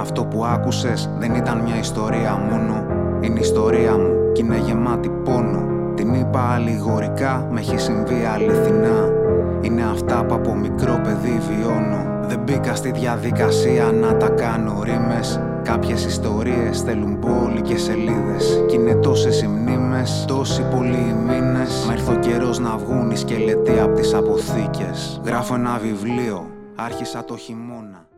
Αυτό που άκουσες δεν ήταν μια ιστορία μόνο. Είναι η ιστορία μου κι είναι γεμάτη πόνο. Την είπα αλληγορικά, με έχει συμβεί αληθινά. Είναι αυτά που από μικρό παιδί βιώνω. Δεν μπήκα στη διαδικασία να τα κάνω ρήμες. Κάποιες ιστορίες θέλουν πόλη και σελίδες. Κι είναι τόσες οι μνήμες, τόσοι πολλοί οι μήνες. Μα ήρθε ο καιρός να βγουν οι σκελετοί απ' τις αποθήκες. Γράφω ένα βιβλίο, άρχισα το χειμώνα.